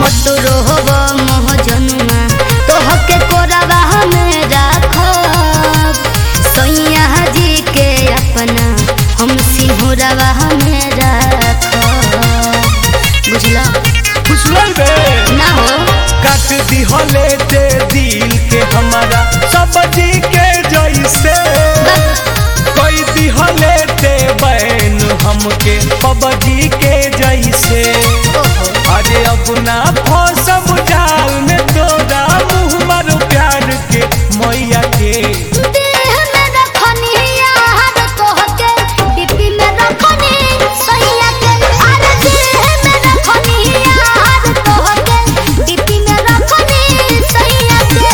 मत रोहब मोह जनुआ तोहके कोरवा में राखब सैया जी के अपना हम सिंहरवा में राखब बुझला ना हो काट दिहले दे दिल के हमारा सब्जी के जैसे कोई दिहले दे बैन हमके पबजी के जैसे अरे अब ना फसब जाल में तोरा मुँह मारो प्यार के मैया के देह में रखनी यार तोहके डिब्बी में रखनी सैया के अरे देह में रखनी यार तोहके डिब्बी में रखनी सैया के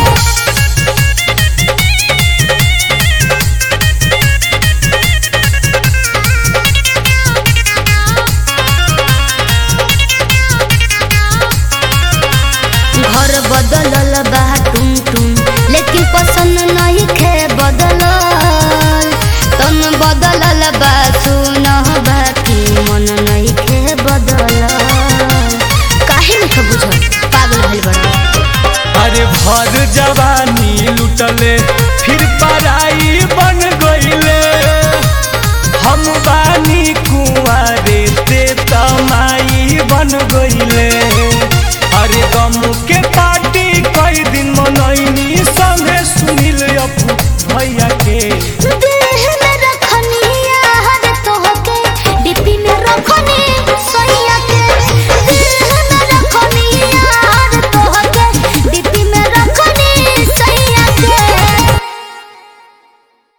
घर बदलल बा टुन टुन लेकिन पसंद नहीं खे बदलल तन बदलल बा सुन बाकी मन नहीं खे बदलल काहे नहीं बुझल पागल भइल बड़ा अरे भर जवानी लुटले फिर पराई बन गईले हम बानी कुंवारे ते तमाई बन गईले